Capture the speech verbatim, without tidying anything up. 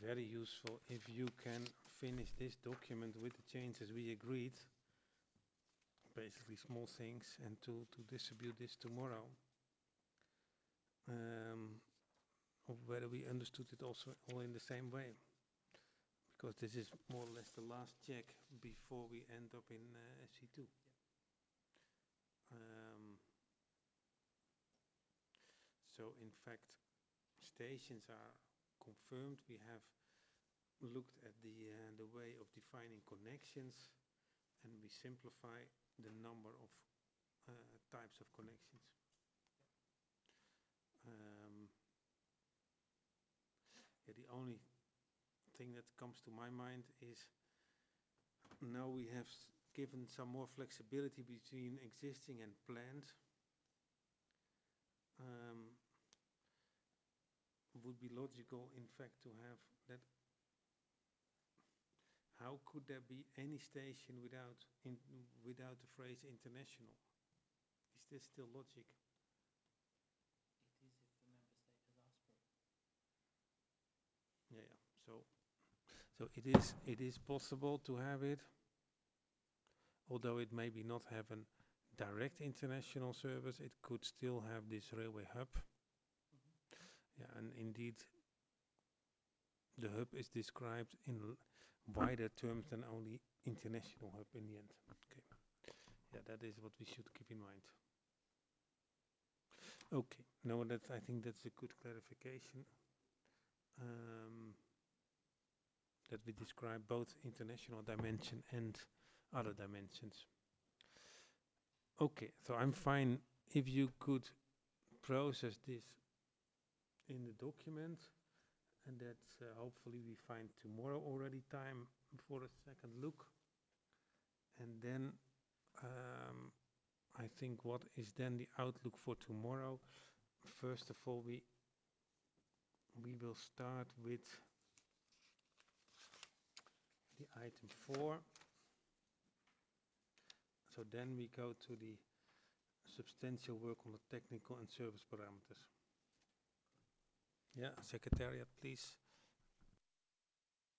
very useful if you can finish this document with the changes we agreed, basically small things, and to, to distribute this tomorrow. Um, of whether we understood it also all in the same way. Because this is more or less the last check before we end up in uh, S C two. Um, so in fact, stations are confirmed. We have looked at the uh, the way of defining connections, and we simplify the number of uh, types of connections. Um, yeah, the only thing that comes to my mind is now we have given some more flexibility between existing and planned. Um, would be logical, in fact, to have that. How could there be any station without in, without the phrase international? Is this still logic? It is if the member state has asked for it. Yeah, yeah. So, so it is it is possible to have it, although it maybe not have a direct international service. It could still have this railway hub. Mm-hmm. Yeah, and indeed, the hub is described in wider terms than only international hub in the end. Okay. Yeah, that is what we should keep in mind. Okay, no, that's, I think that's a good clarification. Um, that we describe both international dimension and other dimensions. Okay, so I'm fine if you could process this in the document, and that uh, hopefully we find tomorrow already time for a second look. And then um, I think what is then the outlook for tomorrow? First of all, we we will start with the item four. So then we go to the substantial work on the technical and service parameters. Yeah, Secretariat, please.